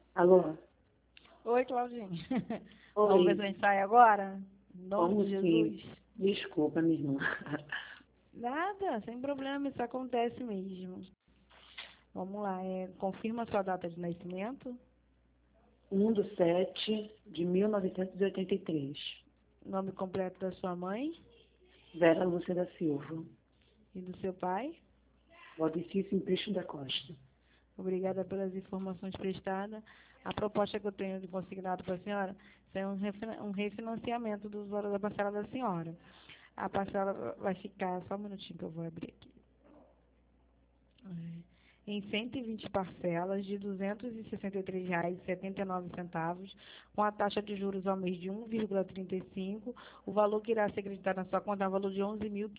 Alô? Oi, Claudinha. Vamos ver se a Oi, gente sai agora? Em nome de como sim? Jesus. Desculpa, minha irmã. Nada, sem problema, isso acontece mesmo. Vamos lá, confirma a sua data de nascimento, 1/7/1983. nome completo da sua mãe Vera Lúcia da Silva. e do seu pai. Valdeci Simplício da Costa. Obrigada pelas informações prestadas. A proposta que eu tenho de consignado para a senhora é um refinanciamento dos valores da parcela da senhora. A parcela vai ficar, só um minutinho que eu vou abrir aqui. Em 120 parcelas de R$ 263,79, com a taxa de juros ao mês de 1,35, o valor que irá ser acreditado na sua conta é o valor de R$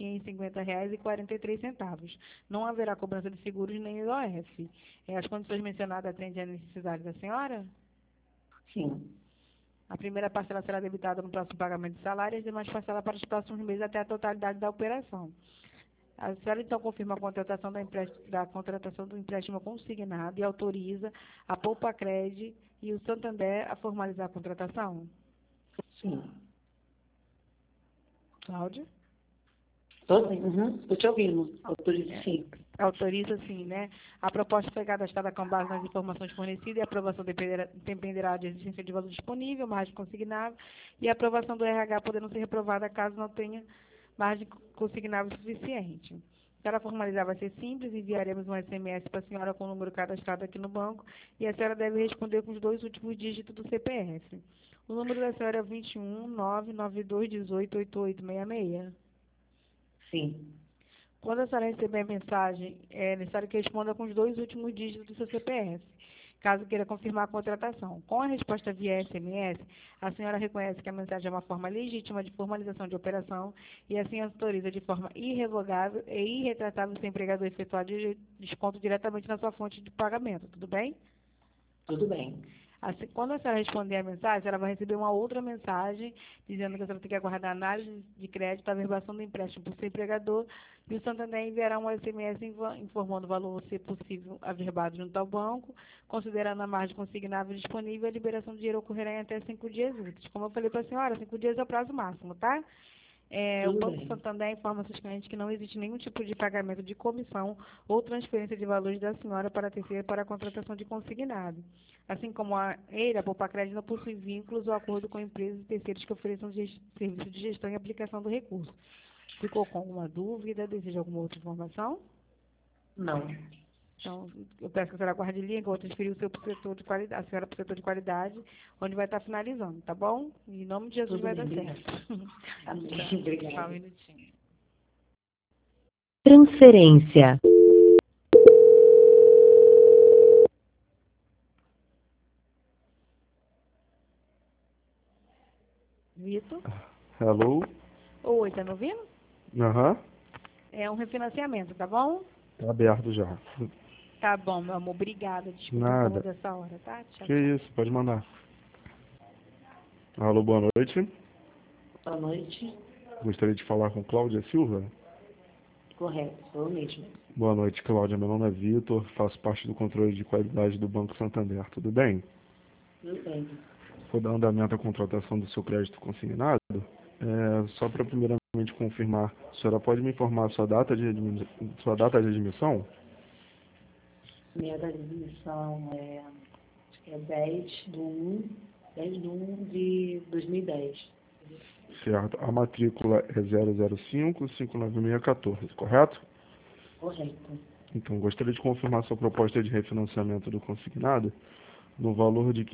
11.550,43. Não haverá cobrança de seguros nem IOF. As condições mencionadas atendem à necessidade da senhora? Sim, A primeira parcela será debitada no próximo pagamento de salário e as demais parcelas para os próximos meses até a totalidade da operação. A senhora, então, confirma a contratação da contratação do empréstimo consignado e autoriza a Poupa-Cred e o Santander a formalizar a contratação? sim. Cláudia? Tô sim, tô te ouvindo. Autorizo É, sim. autoriza, sim, né? A proposta foi cadastrada com base nas informações fornecidas e a aprovação dependerá de existência de valor disponível, margem consignável e a aprovação do RH podendo ser reprovada caso não tenha margem consignável suficiente. Para formalizar vai ser simples, enviaremos um SMS para a senhora com o número cadastrado aqui no banco e a senhora deve responder com os 2 últimos dígitos do CPF. O número da senhora é 21 992188866. Sim. Quando a senhora receber a mensagem, é necessário que responda com os 2 últimos dígitos do seu CPF, caso queira confirmar a contratação. Com a resposta via SMS, a senhora reconhece que a mensagem é uma forma legítima de formalização de operação e assim autoriza de forma irrevogável e irretratável o seu empregador efetuar desconto diretamente na sua fonte de pagamento. Tudo bem? Tudo bem. Assim, quando a senhora responder a mensagem, ela vai receber uma outra mensagem dizendo que a senhora tem que aguardar análise de crédito, a averbação do empréstimo por seu empregador e o Santander enviará um SMS informando o valor, se possível, averbado junto ao banco, considerando a margem consignável disponível, a liberação do dinheiro ocorrerá em até 5 dias úteis. Como eu falei para a senhora, 5 dias é o prazo máximo, tá? O Tudo Banco bem. Santander informa seus clientes que não existe nenhum tipo de pagamento de comissão ou transferência de valores da senhora para terceiro para a contratação de consignado. Assim como a Poupa-Crédito não possui vínculos ou acordo com empresas e terceiros que ofereçam serviço de gestão e aplicação do recurso. Ficou com alguma dúvida? Deseja alguma outra informação? Não. Então, eu peço que a senhora guarde linha, que eu vou transferir o seu pro setor de qualidade, a senhora para o setor de qualidade, onde vai estar finalizando, tá bom? Em nome de Jesus Tudo vai bem, dar obrigada. certo. Amém. Tá, só um Obrigada. minutinho. Transferência. Vitor? Hello? Oi, tá me ouvindo? Aham. É um refinanciamento, tá bom? Tá aberto já. Tá bom, meu amor. Obrigada. Desculpa o Nada. incômodo dessa hora, tá? Tchau, Que tchau. isso, pode mandar. Alô, boa noite. Boa noite. Gostaria de falar com Cláudia Silva. Correto, sou eu mesmo. Boa noite, Cláudia. Meu nome é Vitor, faço parte do controle de qualidade do Banco Santander. Tudo bem? Tudo bem. Vou dar andamento à contratação do seu crédito consignado. Só para primeiramente confirmar, a senhora pode me informar a sua data de admissão? Minha data de admissão acho que é 10/1 de 2010. Certo. A matrícula é 005-59614, correto? Correto. Então, gostaria de confirmar sua proposta de refinanciamento do consignado no valor de R$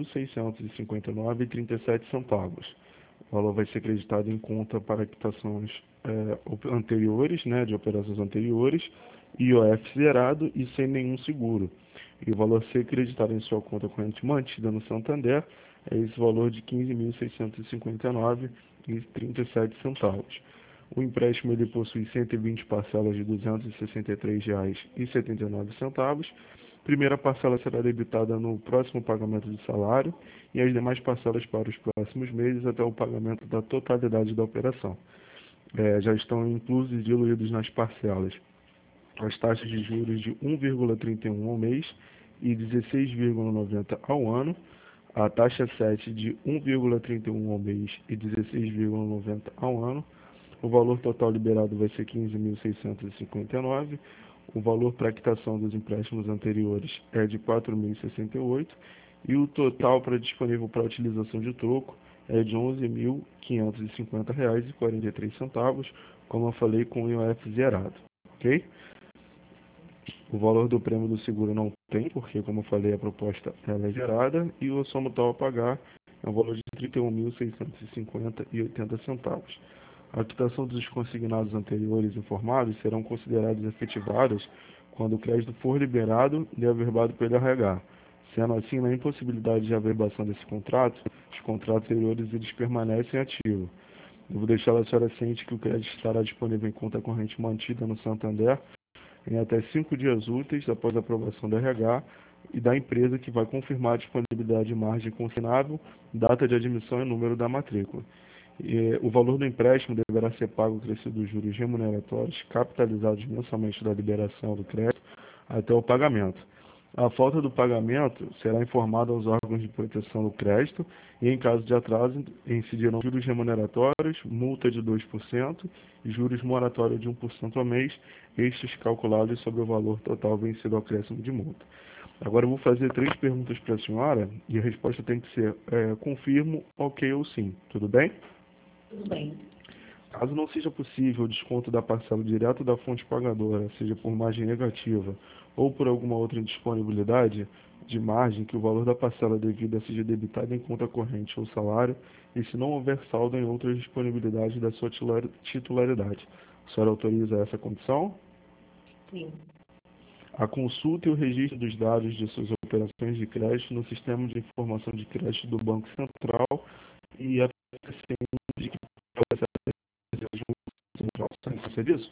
15.659,37. O valor vai ser acreditado em conta para quitações anteriores, né, de operações anteriores, IOF zerado e sem nenhum seguro. E o valor a ser acreditado em sua conta corrente mantida no Santander é esse valor de R$ 15.659,37. O empréstimo ele possui 120 parcelas de R$ 263,79. Primeira parcela será debitada no próximo pagamento de salário e as demais parcelas para os próximos meses até o pagamento da totalidade da operação. Já estão inclusos e diluídos nas parcelas as taxas de juros de 1,31 ao mês e 16,90 ao ano, a taxa 7 de 1,31 ao mês e 16,90 ao ano. O valor total liberado vai ser 15.659. O valor para quitação dos empréstimos anteriores é de 4.068 e o total disponível para utilização de troco é de R$ 11.550,43, como eu falei, com o IOF zerado, ok? O valor do prêmio do seguro não tem, porque, como eu falei, a proposta ela é gerada e o soma total a pagar é um valor de R$ 31.650,80. A quitação dos consignados anteriores informados serão consideradas efetivadas quando o crédito for liberado e averbado pelo RH. Sendo assim, na impossibilidade de averbação desse contrato, os contratos anteriores eles permanecem ativos. Eu vou deixar a senhora ciente que o crédito estará disponível em conta corrente mantida no Santander em até 5 dias úteis após a aprovação do RH e da empresa que vai confirmar a disponibilidade de margem consignável, data de admissão e número da matrícula. O valor do empréstimo deverá ser pago acrescido dos juros remuneratórios capitalizados mensalmente da liberação do crédito até o pagamento. A falta do pagamento será informada aos órgãos de proteção do crédito e, em caso de atraso, incidirão juros remuneratórios, multa de 2% e juros moratórios de 1% ao mês, estes calculados sobre o valor total vencido ao acréscimo de multa. Agora eu vou fazer 3 perguntas para a senhora e a resposta tem que ser confirmo, ok ou sim. Tudo bem? Tudo bem. Caso não seja possível o desconto da parcela direto da fonte pagadora, seja por margem negativa ou por alguma outra indisponibilidade de margem, que o valor da parcela devida seja debitado em conta corrente ou salário, e se não houver saldo em outras disponibilidades da sua titularidade. A senhora autoriza essa condição? Sim. A consulta e o registro dos dados de suas operações de crédito no sistema de informação de crédito do Banco Central e a de que você disso?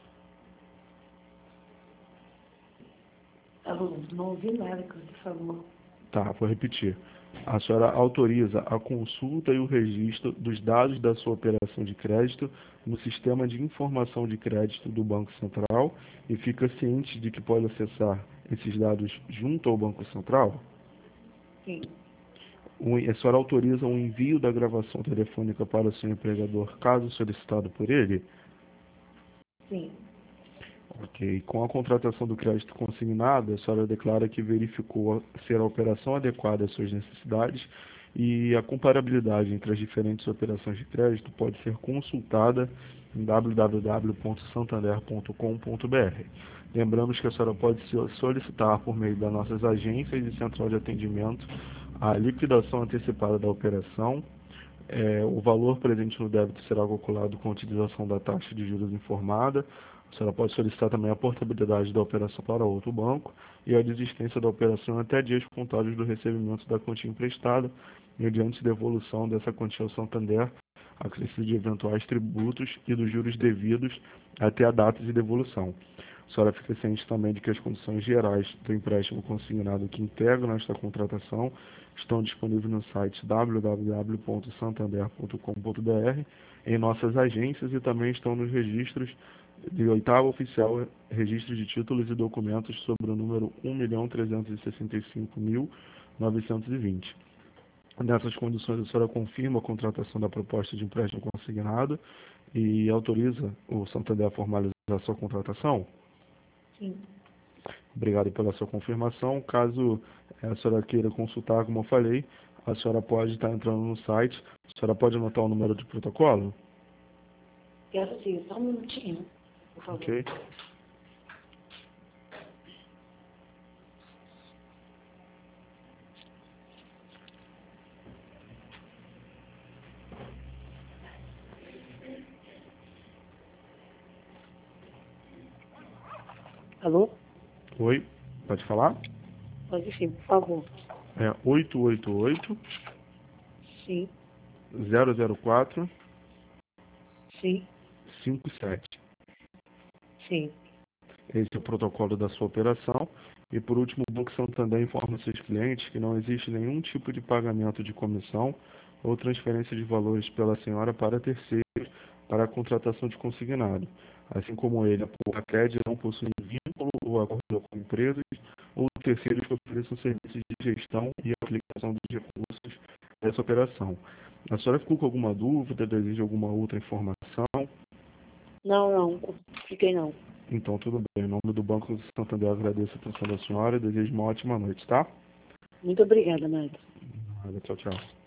Alô, não ouvi nada que você falou. Tá, vou repetir. A senhora autoriza a consulta e o registro dos dados da sua operação de crédito no sistema de informação de crédito do Banco Central e fica ciente de que pode acessar esses dados junto ao Banco Central? Sim. A senhora autoriza o envio da gravação telefônica para o seu empregador, caso solicitado por ele? Sim. Ok. Com a contratação do crédito consignado, a senhora declara que verificou ser a operação adequada às suas necessidades e a comparabilidade entre as diferentes operações de crédito pode ser consultada em www.santander.com.br. Lembramos que a senhora pode solicitar por meio das nossas agências e central de atendimento a liquidação antecipada da operação. O valor presente no débito será calculado com a utilização da taxa de juros informada. A senhora pode solicitar também a portabilidade da operação para outro banco e a desistência da operação até dias contados do recebimento da quantia emprestada, mediante devolução dessa quantia ao Santander, acrescido de eventuais tributos e dos juros devidos até a data de devolução. A senhora fica ciente também de que as condições gerais do empréstimo consignado que integram esta contratação estão disponíveis no site www.santander.com.br, em nossas agências e também estão nos registros de oitava oficial, registro de títulos e documentos sobre o número 1.365.920. Nessas condições, a senhora confirma a contratação da proposta de empréstimo consignado e autoriza o Santander a formalizar a sua contratação? Sim. Obrigado pela sua confirmação. Caso a senhora queira consultar, como eu falei, a senhora pode estar entrando no site. A senhora pode anotar o número de protocolo? Quero sim, só um minutinho, por favor. Ok. Alô? Oi, pode falar? Pode sim, por favor. É 888 Sim, 004 sim, 57. sim. Esse é o protocolo da sua operação. E por último, o Banco Santander informa seus clientes que não existe nenhum tipo de pagamento de comissão ou transferência de valores pela senhora para terceiros para a contratação de consignado. Assim como ele, a Cred não possui vínculo ou acordo com empresas ou terceiros que ofereçam serviços de gestão e aplicação dos recursos dessa operação. A senhora ficou com alguma dúvida, deseja alguma outra informação? Não, fiquei não. Então, tudo bem. Em nome do Banco do Santander, eu agradeço a atenção da senhora e desejo uma ótima noite, tá? Muito obrigada, Neto. Tchau, tchau.